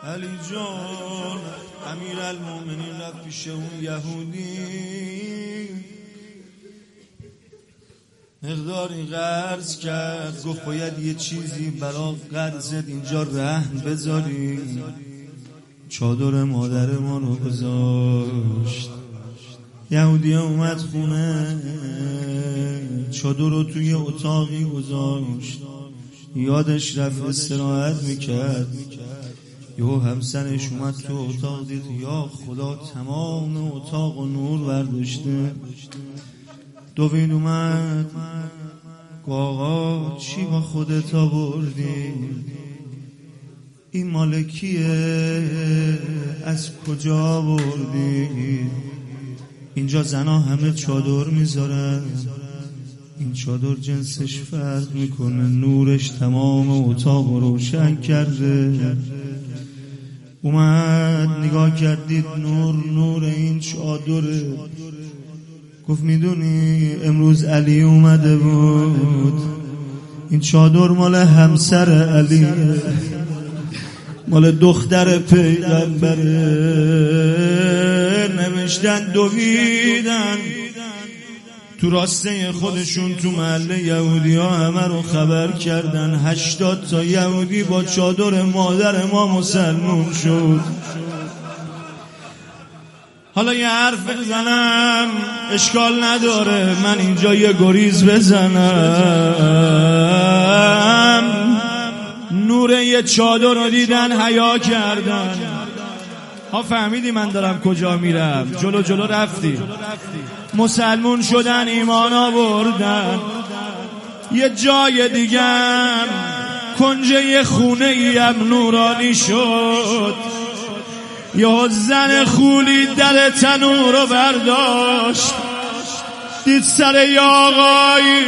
علی جان امیرالمومنین رفت پیش اون یهودی، مقداری قرض کرد، گفت باید یه چیزی برا قرضت اینجا رهن بذاری. چادر مادر ما رو گذاشت. یهودی اومد خونه، چادر رو توی اتاقی گذاشت. یادش رفت استراحت میکرد، یهو همسرش اومد تو اتاق، دید یا خدا تمام اتاق و نور برداشته. دوید اومد، آقا چی با خودت آوردی؟ این مال کیه؟ از کجا آوردی؟ اینجا زنا همه چادر میذارن، این چادر جنسش فرق میکنه، نورش تمام اتاق روشن کرده. اومد نگاه کردید نور این چادره. گفت میدونی امروز علی اومده بود، این چادر مال همسر علی، مال دختر پیغمبره. نوشتن دویدن تو راسته خودشون تو محله یهودی ها همه رو خبر کردن. 80 تا یهودی با چادر مادر ما مسلمون شد. حالا یه حرف بزنم اشکال نداره، من اینجا یه گریز بزنم. نور یه چادر رو دیدن حیا کردن. ها فهمیدی من دارم کجا میرم؟ جلو رفتی. مسلمون شدن، ایمان آوردن. یه جای دیگم کنجه یه خونه ایم نورانی شد. یه زن خولی در تنور رو برداشت، دید سر یه آقای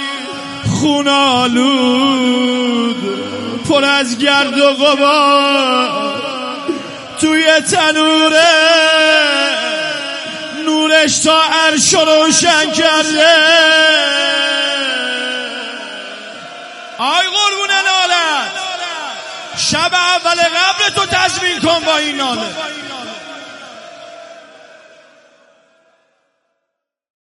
خونالود پر از گرد و غبار توی تنوره، نورش تا عرش روشن کرده. آی قربون نالت، شب اول قبر تو تضمین کن با این ناله.